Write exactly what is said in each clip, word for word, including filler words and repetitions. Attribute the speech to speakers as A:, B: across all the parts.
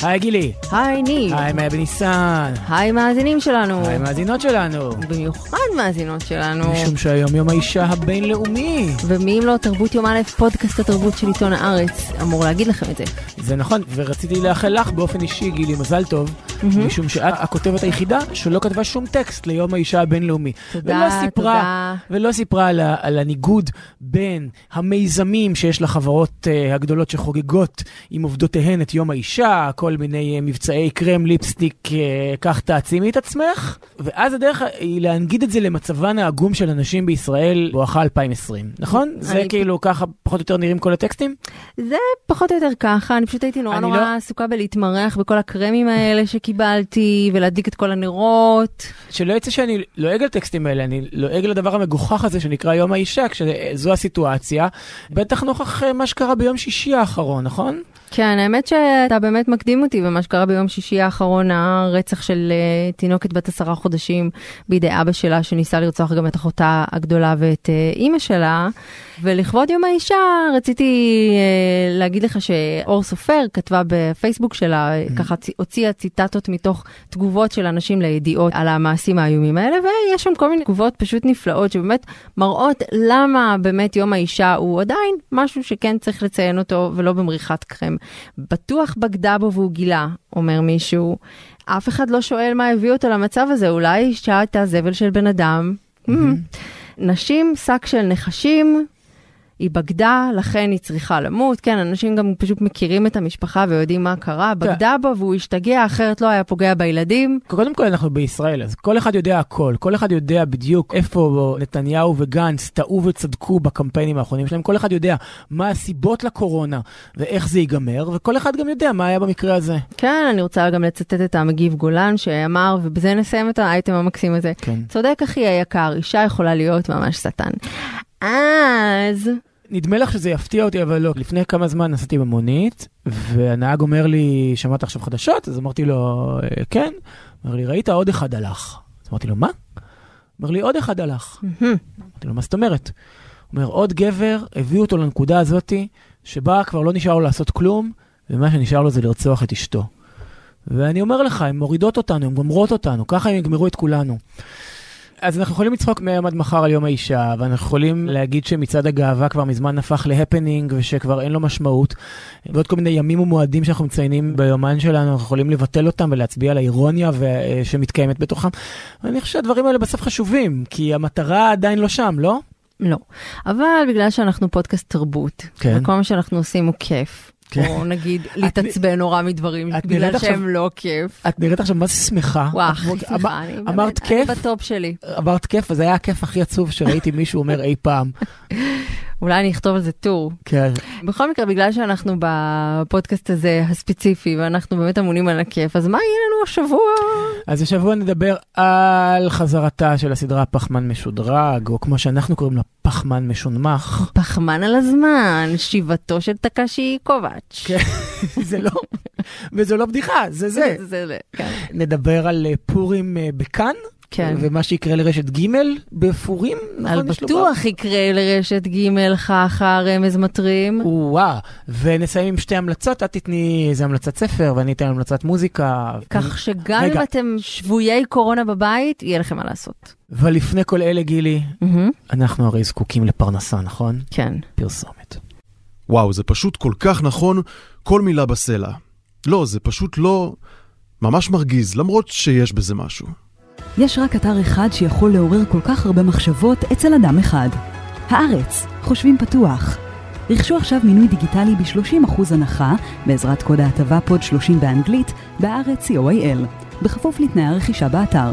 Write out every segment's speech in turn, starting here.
A: היי גילי.
B: היי ניב.
A: היי מאיה בניסן.
B: היי מאזינים שלנו.
A: היי מאזינות שלנו.
B: במיוחד מאזינות שלנו.
A: משום שהיום יום האישה הבינלאומי.
B: ומי אם לא תרבות יום א', פודקאסט התרבות של עיתון הארץ, אמור להגיד לכם את זה.
A: זה נכון, ורציתי לאחל לך באופן אישי גילי מזל טוב, mm-hmm. משום שאת הכותבת היחידה שלא כתבה שום טקסט ליום האישה הבינלאומי.
B: תודה,
A: ולא סיפרה,
B: תודה.
A: ולא סיפרה על, על הניגוד בין המיזמים שיש לחברות uh, הגדולות שחוגגות עם עובדותיהן את יום האישה, כל מיני uh, מבצעי קרם, ליפסטיק, uh, כך תעצימי את עצמך, ואז הדרך היא להנגיד את זה למצבן העגום של אנשים בישראל בואכה אלפיים ועשרים, נכון? זה כאילו ככה פחות או יותר נראים כל הטקסטים?
B: זה פחות או יותר ככה, אני פשוט הייתי נורא נורא לא... עסוקה בלהתמרח בכל הקרמים האלה שקיבלתי, ולהדליק את כל הנרות.
A: שלא יצא שאני לועג על טקסטים האלה, אני לועג לדבר המגוחך הזה שנקרא יום האישה, כשזו הסיטואציה, בטח נוכח מה שקרה ביום שישי האחרון, נכון?
B: כן, האמת שאתה באמת מקדים אותי במה שקרה ביום שישי האחרון, הרצח של uh, תינוקת בת עשרה חודשים בידי אבא שלה, שניסה לרצוח גם את אחותה הגדולה ואת uh, אימא שלה, ולכבוד יום האישה רציתי uh, להגיד לך שאור סופר כתבה בפייסבוק שלה, mm-hmm. ככה הוציאה ציטטות מתוך תגובות של אנשים לידיעות על המעשים האיומים האלה, ויש שם כל מיני תגובות פשוט נפלאות, שבאמת מראות למה באמת יום האישה הוא עדיין משהו שכן צריך לציין אותו, ולא במריחת קרם. בטוח בגדה בו והוא גילה, אומר מישהו. אף אחד לא שואל מה הביא אותו למצב הזה, אולי אישה את הזבל של בן אדם. Mm-hmm. נשים, שק של נחשים, היא בגדה, לכן היא צריכה למות. כן, אנשים גם פשוט מכירים את המשפחה ויודעים מה קרה. בגדה בו והוא השתגע, אחרת לא היה פוגע בילדים.
A: קודם כל אנחנו בישראל, אז כל אחד יודע הכל. כל אחד יודע בדיוק איפה נתניהו וגנץ טעו וצדקו בקמפיינים האחרונים שלהם. כל אחד יודע מה הסיבות לקורונה ואיך זה ייגמר, וכל אחד גם יודע מה היה במקרה הזה. כן,
B: אני רוצה גם לצטט את המגיב גולן שאמר, ובזה נסיים את האייטם המקסים הזה. כן. צודק אחי היקר, אישה יכולה להיות ממש שטן. אז...
A: נדמה לך שזה יפתיע אותי, אבל לא. לפני כמה זמן נסעתי במונית, והנהג אומר לי, שמעת עכשיו חדשות? אז אמרתי לו, כן. אומר לי, ראית עוד אחד הלך. אז אמרתי לו, מה? אומר לי, עוד אחד הלך. אמרתי לו, מה זאת אומרת? אומר, עוד גבר, הביאו אותו לנקודה הזאת, שבה כבר לא נשאר לו לעשות כלום, ומה שנשאר לו זה לרצוח את אשתו. ואני אומר לך, הן מורידות אותנו, הן גומרות אותנו, ככה הם יגמרו את כולנו. אז אנחנו יכולים לצחוק מהיום עד מחר על יום האישה, ואנחנו יכולים להגיד שמצד הגאווה כבר מזמן הפך להפנינג, ושכבר אין לו משמעות, ועוד כל מיני ימים ומועדים שאנחנו מציינים ביומן שלנו, אנחנו יכולים לבטל אותם ולהצביע על האירוניה שמתקיימת בתוכם. אני חושב שהדברים האלה בסוף חשובים, כי המטרה עדיין לא שם, לא?
B: לא. אבל בגלל שאנחנו פודקאסט תרבות, כן. וכל מה שאנחנו עושים הוא כיף, או נגיד להתעצבן נורא מדברים בגלל שהם לא כיף.
A: את נראית עכשיו מה זה שמחה.
B: וואו, הכי שמחה.
A: אמרת כיף?
B: אני בטופ שלי.
A: אמרת כיף, אז זה היה הכיף הכי עצוב שראיתי מישהו אומר אי פעם.
B: אולי אני אכתוב על זה טור.
A: כן.
B: בכל מקרה, בגלל שאנחנו בפודקאסט הזה הספציפי, ואנחנו באמת אמונים על הכיף, אז מה יהיה לנו השבוע?
A: אז השבוע נדבר על חזרתה של הסדרה פחמן משודרג, או כמו שאנחנו קוראים לה, פחמן משונמך.
B: פחמן על הזמן, שיבתו של טקשי קובץ'.
A: כן, זה לא, וזה לא בדיחה, זה זה.
B: זה זה, כן.
A: נדבר על פורים בכאן.
B: כן.
A: ומה שיקרה לרשת ג' בפורים,
B: על בטוח יקרה לרשת ג' חכה רמז מטרים.
A: וואו, ונסיים עם שתי המלצות, את תתני איזה המלצת ספר, ואני אתן המלצת מוזיקה.
B: כך שגם אם אתם שבויי קורונה בבית, יהיה לכם מה לעשות.
A: ולפני כל אלה גילי, אנחנו הרי זקוקים לפרנסה, נכון?
B: כן.
A: פרסומת.
C: וואו, זה פשוט כל כך נכון, כל מילה בסלע. לא, זה פשוט לא ממש מרגיז, למרות שיש בזה משהו.
D: יש רק אתר אחד שיכול לעורר כל כך הרבה מחשבות אצל אדם אחד. הארץ, חושבים פתוח. רכשו עכשיו מינוי דיגיטלי ב-שלושים אחוז הנחה בעזרת קוד ההטבה פוד שלושים באנגלית בארץ סי או איי אל, בכפוף לתנאי הרכישה באתר.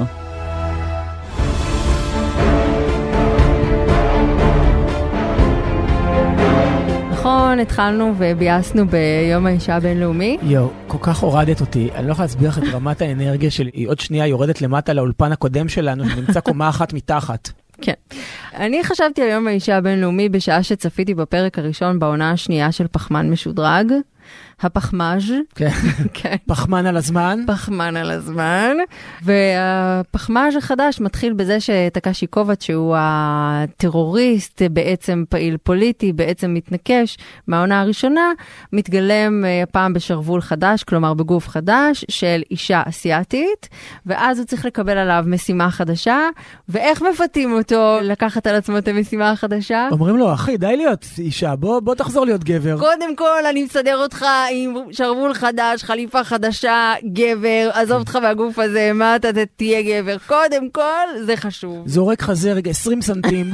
B: נכון, התחלנו וביאסנו ביום האישה הבינלאומי.
A: יו, כל כך הורדת אותי. אני לא יכולה להסביר לך את רמת האנרגיה שלי. עוד שנייה יורדת למטה לאולפן הקודם שלנו, שנמצא קומה אחת מתחת.
B: כן. אני חשבתי על יום האישה הבינלאומי בשעה שצפיתי בפרק הראשון בעונה השנייה של פחמן משודרג. הפחמז'.
A: כן.
B: כן.
A: פחמן על הזמן.
B: פחמן על הזמן. והפחמז' החדש מתחיל בזה שטקאשי קובאץ' שהוא הטרוריסט, בעצם פעיל פוליטי, בעצם מתנקש מהעונה הראשונה, מתגלם הפעם בשרוול חדש, כלומר בגוף חדש של אישה אסיאתית, ואז הוא צריך לקבל עליו משימה חדשה, ואיך מפתים אותו לקחת על עצמו את המשימה החדשה?
A: אומרים לו, אחי, די להיות אישה, בוא, בוא תחזור להיות גבר.
B: קודם כל, אני מסדר אותך עם שרוול חדש, חליפה חדשה, גבר, עזוב אותך מהגוף הזה, מה אתה תהיה גבר? קודם כל, זה חשוב.
A: זורק חזה רגע עשרים סנטים.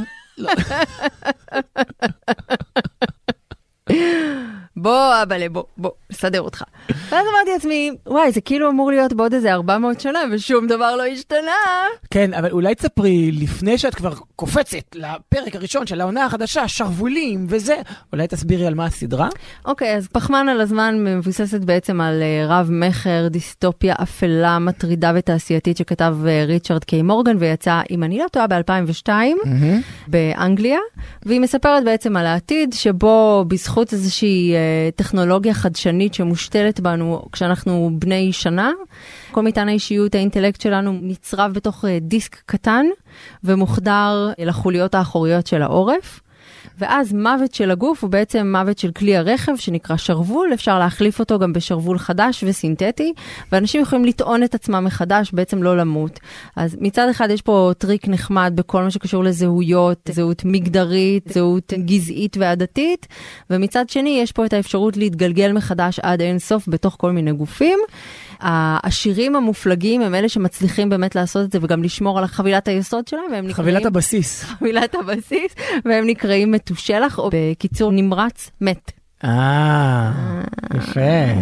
B: בוא, אבאלה, בוא, בוא, סדר אותך. ואז אמרתי לעצמי, וואי, זה כאילו אמור להיות בעוד איזה ארבע מאות שנה, ושום דבר לא השתנה.
A: כן, אבל אולי תספרי, לפני שאת כבר קופצת לפרק הראשון של העונה החדשה, שרוולים וזה, אולי תסבירי על מה הסדרה?
B: אוקיי, אז פחמן על הזמן מבוססת בעצם על רב מחר, דיסטופיה אפלה, מטרידה ותעשייתית שכתב ריצ'רד קיי מורגן, ויצא, אם אני לא טועה, ב-אלפיים ושתיים, באנגליה, והיא מספרת בעצם על העתיד, שבו בזכות איזושהי טכנולוגיה חדשנית שמושתלת בנו כשאנחנו בני שנה, כל מטען האישיות, האינטלקט שלנו נצרב בתוך דיסק קטן ומוחדר לחוליות האחוריות של העורף. ואז מוות של הגוף הוא בעצם מוות של כלי הרכב שנקרא שרוול, אפשר להחליף אותו גם בשרוול חדש וסינתטי, ואנשים יכולים לטעון את עצמם מחדש, בעצם לא למות. אז מצד אחד יש פה טריק נחמד בכל מה שקשור לזהויות, זהות מגדרית, זהות גזעית ועדתית, ומצד שני יש פה את האפשרות להתגלגל מחדש עד אין סוף בתוך כל מיני גופים. העשירים המופלגים הם אלה שמצליחים באמת לעשות את זה וגם לשמור על חבילת היסוד שלהם. והם
A: חבילת
B: נקראים,
A: הבסיס.
B: חבילת הבסיס, והם נקראים מתושלח, או בקיצור נמרץ מת.
A: אה, יפה.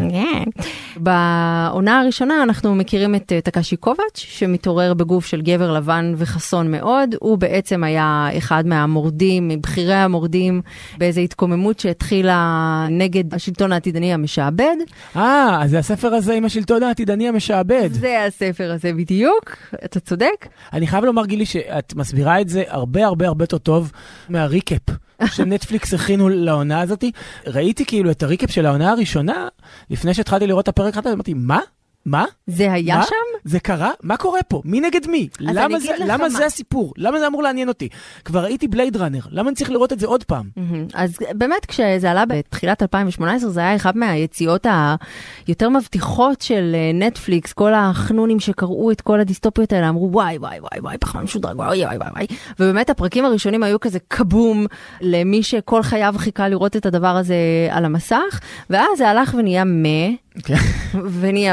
B: בעונה הראשונה אנחנו מכירים את טקאשי קובאץ' שמתעורר בגוף של גבר לבן וחסון מאוד. הוא בעצם היה אחד מהמורדים, מבחירי המורדים, באיזו התקוממות שהתחילה נגד השלטון העתידני המשעבד.
A: אה, אז זה הספר הזה עם השלטון העתידני המשעבד.
B: זה הספר הזה בדיוק, אתה צודק.
A: אני חייב לומר, גילי, שאת מסבירה את זה הרבה הרבה הרבה יותר טוב מהריקאפ שנטפליקס הכינו לעונה הזאת. ראיתי כאילו את הריקאפ של העונה הראשונה, לפני שהתחלתי לראות את הפרק אחד, אמרתי, מה? מה?
B: זה היה
A: מה?
B: שם?
A: זה קרה? מה קורה פה? מי נגד מי? למה, זה, למה זה הסיפור? למה זה אמור לעניין אותי? כבר ראיתי בלייד ראנר, למה אני צריך לראות את זה עוד פעם?
B: אז באמת כשזה עלה בתחילת אלפיים ושמונה עשרה, זה היה אחד מהיציאות היותר מבטיחות של נטפליקס, כל החנונים שקראו את כל הדיסטופיות האלה, אמרו וואי וואי וואי וואי, פחמן משודרג, וואי וואי וואי וואי, ובאמת הפרקים הראשונים היו כזה קבום למי שכל חייו חיכה לראות את הדבר הזה על המסך, ואז זה הלך ונהיה מה, ונהיה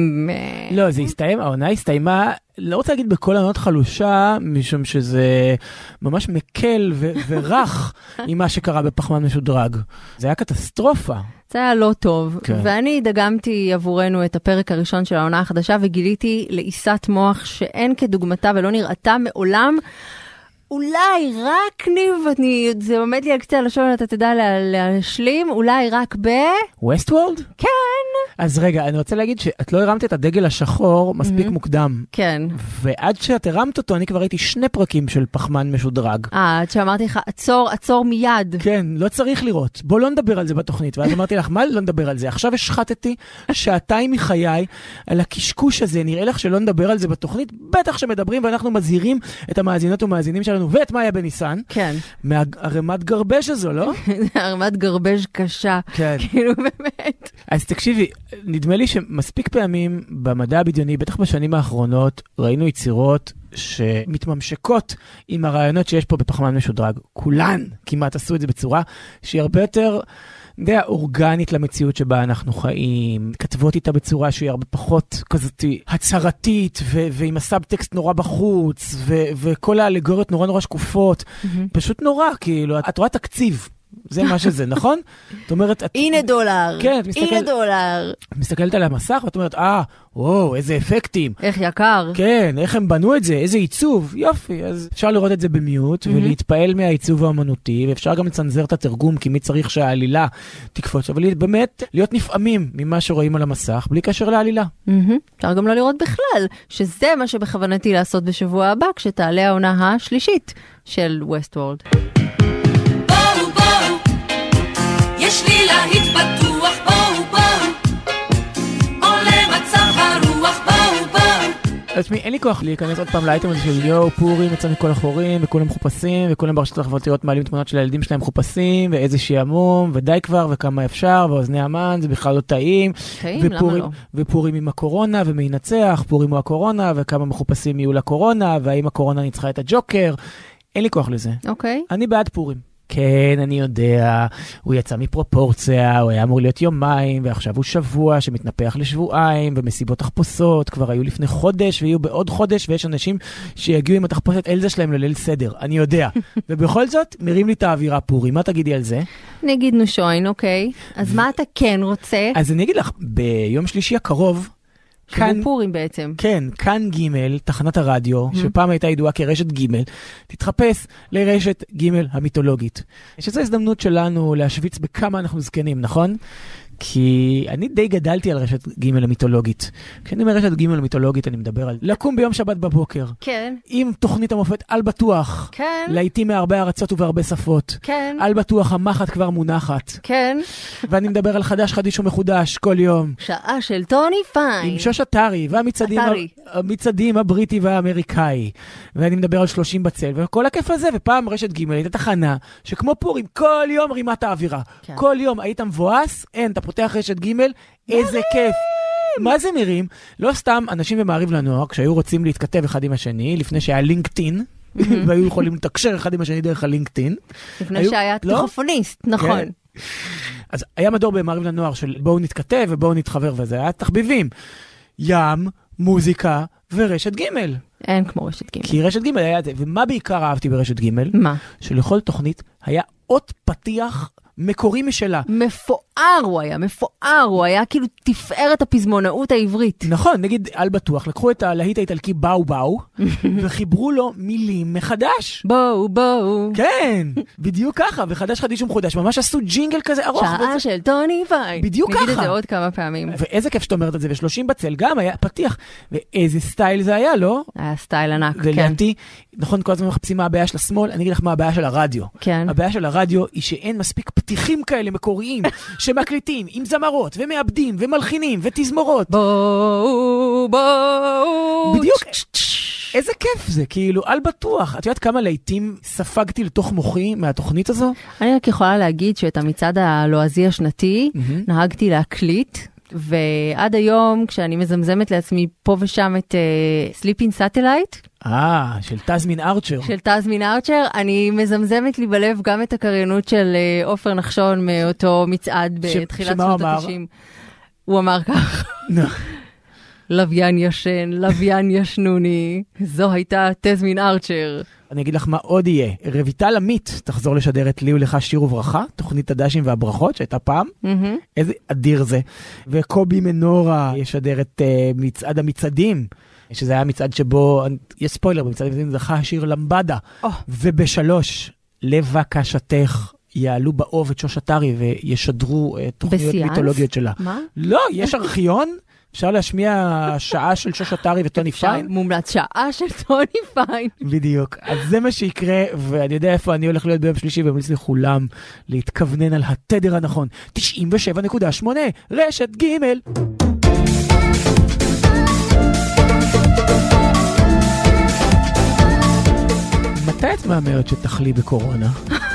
A: לא, זה הסתיים, העונה הסתיימה, לא רוצה להגיד בכל העונות חלושה, משום שזה ממש מקל ו- ורך עם מה שקרה בפחמן משודרג. זה היה קטסטרופה.
B: זה היה לא טוב,
A: כן.
B: ואני דגמתי עבורנו את הפרק הראשון של העונה החדשה, וגיליתי לעיסת מוח שאין כדוגמתה ולא נראתה מעולם. אולי רק ניב, אני, זה עומד לי על קצה הלשון, אתה תדע לה, להשלים, אולי רק ב...
A: ווסטוורלד?
B: כן.
A: אז רגע, אני רוצה להגיד שאת לא הרמת את הדגל השחור מספיק mm-hmm. מוקדם.
B: כן.
A: ועד שאת הרמת אותו, אני כבר ראיתי שני פרקים של פחמן משודרג.
B: אה, עד שאמרתי לך, עצור, עצור מיד.
A: כן, לא צריך לראות. בוא לא נדבר על זה בתוכנית. ואז אמרתי לך, מה לא נדבר על זה? עכשיו השחטתי שעתיים מחיי על הקשקוש הזה. נראה לך שלא נדבר על זה בתוכנית? בטח שמדברים ואנחנו מזהירים את המאזינות ומאזינים שלנו, ואת מאיה בניסן. כן. מהרמת גרבש הזו, לא?
B: הרמת גרבש קשה.
A: כן.
B: כאילו באמת.
A: אז תקשיבי, נדמה לי שמספיק פעמים במדע הבדיוני, בטח בשנים האחרונות, ראינו יצירות שמתממשקות עם הרעיונות שיש פה בפחמן משודרג. כולן כמעט עשו את זה בצורה שהיא הרבה יותר, די אורגנית למציאות שבה אנחנו חיים, כתבות איתה בצורה שהיא הרבה פחות כזאת הצהרתית, ו- ועם הסאבטקסט נורא בחוץ, ו- וכל האלגוריות נורא נורא שקופות, mm-hmm. פשוט נורא, כאילו, את רואה תקציב. זה מה שזה, נכון? זאת אומרת, את...
B: הנה דולר.
A: כן, את מסתכל...
B: הנה דולר.
A: את מסתכלת על המסך, ואת אומרת, אה, וואו, איזה אפקטים.
B: איך יקר.
A: כן, איך הם בנו את זה, איזה עיצוב. יופי, אז אפשר לראות את זה במיוט, mm-hmm. ולהתפעל מהעיצוב האמנותי, ואפשר גם לצנזר את התרגום, כי מי צריך שהעלילה תקפוץ, אבל באמת להיות נפעמים ממה שרואים על המסך, בלי קשר לעלילה.
B: Mm-hmm. אפשר גם לא לראות בכלל, שזה מה שבכוונתי לעשות בשבוע הבא, כשתעלה העונה השלישית של ווסטוורלד.
E: יש לי להיט בטוח, בואו
A: תשמעי, אין לי כוח להיכנס עוד פעם לאייטם הזה של יו, פורים יצא מכל החורים, וכולם מחופשים, וכולם ברשתות החברתיות מעלים תמונות של הילדים שלהם מחופשים, ואיזה שיעמום, ודי כבר, וכמה אפשר, ואוזני המן, זה בכלל לא טעים.
B: טעים, למה לא?
A: ופורים עם הקורונה, ומי ינצח, פורים הוא הקורונה, וכמה מחופשים יהיו לקורונה, והאם הקורונה ניצחה את הג'וקר. אין לי כוח לזה.
B: אוקיי.
A: אני בעד פורים. כן, אני יודע, הוא יצא מפרופורציה, הוא היה אמור להיות יומיים, ועכשיו הוא שבוע שמתנפח לשבועיים, ומסיבות תחפושות כבר היו לפני חודש, ויהיו בעוד חודש, ויש אנשים שיגיעו עם התחפושת אלזה שלהם לליל סדר, אני יודע. ובכל זאת, מרים לי את האווירה פורים, מה תגידי על זה?
B: אני אגיד נושוין, אוקיי. אז מה אתה כן רוצה?
A: אז אני אגיד לך, ביום שלישי הקרוב,
B: כאן פורים בעצם.
A: כן, כאן ג' תחנת הרדיו, שפעם הייתה ידועה כרשת ג', תתחפש לרשת ג' המיתולוגית. שזו הזדמנות שלנו להשוויץ בכמה אנחנו זקנים, נכון? כי אני די גדלתי על רשת ג' המיתולוגית. כשאני אומר רשת ג' המיתולוגית, אני מדבר על לקום ביום שבת בבוקר.
B: כן.
A: עם תוכנית המופת על בטוח.
B: כן. לעתים
A: מהרבה ארצות ובהרבה שפות.
B: כן.
A: על בטוח המחט כבר מונחת.
B: כן.
A: ואני מדבר על חדש חדיש ומחודש כל יום.
B: שעה של טוני פיין.
A: עם שוש אתרי והמצעדים המצעדים הבריטי והאמריקאי. ואני מדבר על שלושים בצל וכל הכיף הזה. ופעם רשת ג' הייתה תחנה שכמו פורים כל יום רימת האווירה. כן. כל יום היית מבואס, אין, אתה פותח רשת ג' איזה כיף. מה זה מרים? לא סתם אנשים במעריב לנוער, כשהיו רוצים להתכתב אחד עם השני, לפני שהיה לינקדאין, והיו יכולים לתקשר אחד עם השני דרך הלינקדאין.
B: לפני שהיה טלפוניסט, נכון.
A: אז היה מדור במעריב לנוער של בואו נתכתב ובואו נתחבר, וזה היה תחביבים. ים, מוזיקה ורשת ג'.
B: אין כמו רשת ג'.
A: כי רשת ג' היה זה. ומה בעיקר אהבתי ברשת ג'?
B: מה?
A: שלכל תוכנית היה אות פתיח מקורי משלה.
B: מפואר הוא היה, מפואר הוא היה, כאילו תפארת הפזמונאות העברית.
A: נכון, נגיד על בטוח, לקחו את הלהיט האיטלקי באו באו, וחיברו לו מילים מחדש.
B: בואו בואו.
A: כן, בדיוק ככה, וחדש חדיש ומחודש, ממש עשו ג'ינגל כזה ארוך.
B: שעה וזה... של טוני פיין.
A: בדיוק
B: נגיד
A: ככה.
B: נגיד את זה עוד כמה פעמים.
A: ואיזה כיף שאת אומרת את זה, ו-שלושים בצל גם היה פתיח, ואיזה סטייל זה היה, לא?
B: היה סטייל ענק, כן.
A: ולעתי, נכון, כל הזמן מחפשים מה הבעיה של השמאל, אני אגיד לך מה הבעיה של הרדיו.
B: כן.
A: הבעיה של הרדיו היא שאין מספיק פתיחים כאלה מקוריים, שמקליטים עם זמרות ומאבדים ומלחינים ותזמורות.
B: בואו, בואו.
A: בדיוק. איזה כיף זה, כאילו, על בטוח. את יודעת כמה לעתים ספגתי לתוך מוחי מהתוכנית הזו?
B: אני רק יכולה להגיד שאת המצעד הלועזי השנתי נהגתי להקליט, ועד היום כשאני מזמזמת לעצמי פה ושם את סליפין סאטלייט,
A: אה, של תזמין ארצ'ר.
B: של תזמין ארצ'ר, אני מזמזמת לי בלב גם את הקריינות של עופר נחשון מאותו מצעד בתחילת שנות ה-תשעים. הוא אמר כך. לוויין ישן, לוויין ישנוני, זו הייתה תזמין ארצ'ר.
A: אני אגיד לך מה עוד יהיה. רויטל עמית תחזור לשדר את לי ולך שיר וברכה, תוכנית הדשים והברכות שהייתה פעם. איזה אדיר זה. וקובי מנורה ישדר את מצעד המצעדים, שזה היה מצעד שבו, יש ספוילר, במצעד המצעדים זכה השיר למבדה. ובשלוש, לבקשתך, יעלו באוב את שוש אתרי וישדרו תוכניות מיתולוגיות שלה.
B: מה?
A: לא, יש ארכיון. אפשר להשמיע שעה של שוש אתרי וטוני פיין?
B: מומלץ שעה של טוני פיין.
A: בדיוק. אז זה מה שיקרה, ואני יודע איפה אני הולך להיות ביום שלישי, ומליץ לכולם להתכוונן על התדר הנכון. תשעים ושבע נקודה שמונה, רשת ג'. מתי את מאמרת שתחלי בקורונה?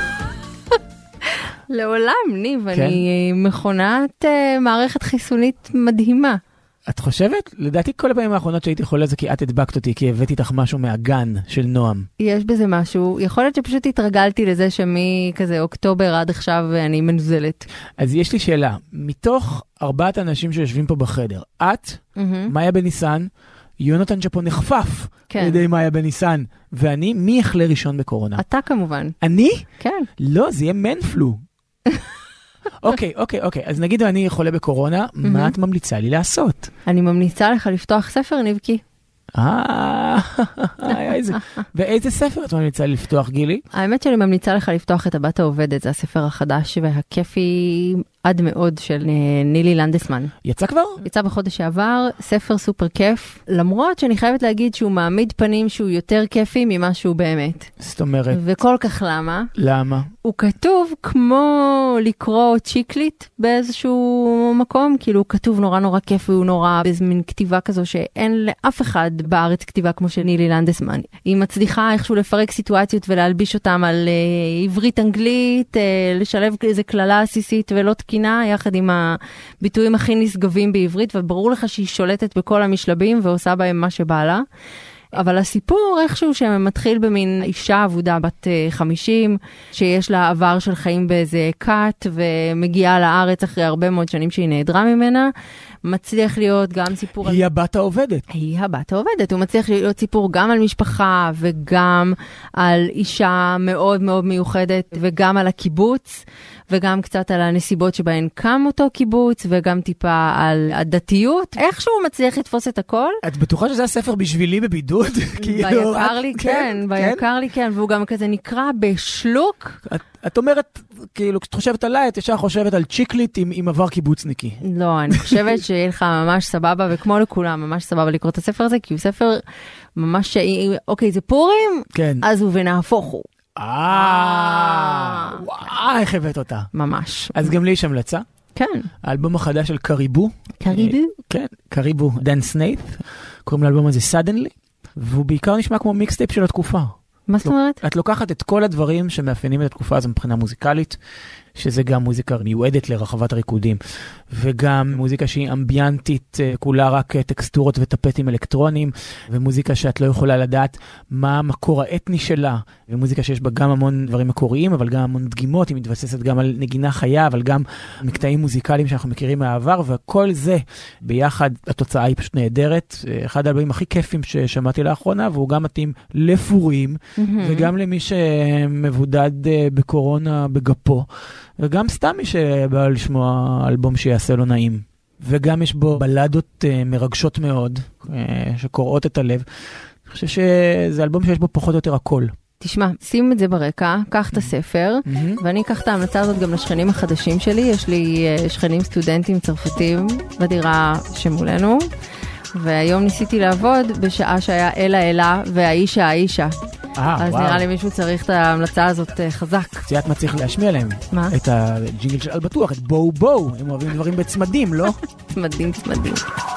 B: לעולם, ניב, אני מכונת מערכת חיסונית מדהימה.
A: את חושבת? לדעתי כל הפעמים האחרונות שהייתי חולה זה כי את הדבקת אותי, כי הבאתי איתך משהו מהגן של נועם.
B: יש בזה משהו. יכול להיות שפשוט התרגלתי לזה שמכזה אוקטובר עד עכשיו אני מנוזלת.
A: אז יש לי שאלה. מתוך ארבעת האנשים שיושבים פה בחדר, את, מאיה בניסן, יונתן שפה נחפף על ידי מאיה בניסן, ואני, מי יחלה ראשון בקורונה?
B: אתה כמובן.
A: אני?
B: כן.
A: לא, זה יהיה מנפלו. אוקיי, אוקיי, אוקיי. אז נגיד אני חולה בקורונה, מה את ממליצה לי לעשות?
B: אני ממליצה לך לפתוח ספר, נבקי.
A: אה, ואיזה ספר את ממליצה לי לפתוח, גילי?
B: האמת שאני ממליצה לך לפתוח את הבת העובדת, זה הספר החדש והכיפי עד מאוד של נילי לנדסמן.
A: יצא כבר?
B: יצא בחודש שעבר, ספר סופר כיף, למרות שאני חייבת להגיד שהוא מעמיד פנים שהוא יותר כיפי ממה שהוא באמת.
A: זאת אומרת.
B: וכל כך למה?
A: למה?
B: הוא כתוב כמו לקרוא צ'יקלית באיזשהו מקום, כאילו הוא כתוב נורא נורא כיפי, הוא נורא באיזו מין כתיבה כזו שאין לאף אחד בארץ כתיבה כמו של נילי לנדסמן. היא מצליחה איכשהו לפרק סיטואציות ולהלביש אותם על uh, עברית אנגלית, uh, לשלב איזה כללה עסיסית ולא תקינה, יחד עם הביטויים הכי נשגבים בעברית, וברור לך שהיא שולטת בכל המשלבים ועושה בהם מה שבא לה. אבל הסיפור איכשהו שמתחיל במין אישה עבודה בת חמישים, שיש לה עבר של חיים באיזה קאט, ומגיעה לארץ אחרי הרבה מאוד שנים שהיא נעדרה ממנה, מצליח להיות גם סיפור...
A: היא על... הבת העובדת.
B: היא הבת העובדת. הוא מצליח להיות סיפור גם על משפחה, וגם על אישה מאוד מאוד מיוחדת, וגם על הקיבוץ, וגם קצת על הנסיבות שבהן קם אותו קיבוץ, וגם טיפה על הדתיות. איכשהו הוא מצליח לתפוס את הכל.
A: את בטוחה שזה הספר בשבילי בבידוד?
B: ביקר לי כן, ביקר לי כן, והוא גם כזה נקרא בשלוק.
A: את אומרת, כאילו, כשאת חושבת עליי, את ישר חושבת על צ'יקלית עם עבר קיבוצניקי.
B: לא, אני חושבת שיהיה לך ממש סבבה, וכמו לכולם, ממש סבבה לקרוא את הספר הזה, כי הוא ספר ממש, אוקיי, זה פורים, אז הוא ונהפוך הוא.
A: אה, וואי, איך הבאת אותה.
B: ממש.
A: אז גם לי יש המלצה.
B: כן.
A: האלבום החדש של קריבו.
B: קריבו?
A: כן, קריבו, דן סניית'. קוראים לאלבום הזה Suddenly, והוא בעיקר נשמע כמו מיקסטייפ של התקופה.
B: מה זאת אומרת?
A: את לוקחת את כל הדברים שמאפיינים את התקופה הזו מבחינה מוזיקלית, שזה גם מוזיקה מיועדת לרחבת הריקודים, וגם מוזיקה שהיא אמביאנטית, כולה רק טקסטורות וטפטים אלקטרונים, ומוזיקה שאת לא יכולה לדעת מה המקור האתני שלה, ומוזיקה שיש בה גם המון דברים מקוריים, אבל גם המון דגימות, היא מתבססת גם על נגינה חיה, אבל גם מקטעים מוזיקליים שאנחנו מכירים מהעבר, וכל זה ביחד, התוצאה היא פשוט נהדרת. אחד האלבומים הכי כיפים ששמעתי לאחרונה, והוא גם מתאים לפורים, וגם למי שמבודד בקורונה בגפו, וגם סתם מי שבא לשמוע אלבום שיעשה לו נעים. וגם יש בו בלדות מרגשות מאוד, שקוראות את הלב. אני חושב שזה אלבום שיש בו פחות או יותר הכל.
B: תשמע, שים את זה ברקע, קח את הספר, ואני אקח את ההמלצה הזאת גם לשכנים החדשים שלי. יש לי שכנים סטודנטים צרפתים בדירה שמולנו, והיום ניסיתי לעבוד בשעה שהיה אלה אלה והאישה האישה. אז נראה לי מישהו צריך את ההמלצה הזאת חזק.
A: ציית מצליח להשמיע להם.
B: מה?
A: את הג'ינגל של על בטוח, את בואו בואו. הם אוהבים דברים בצמדים, לא?
B: צמדים, צמדים.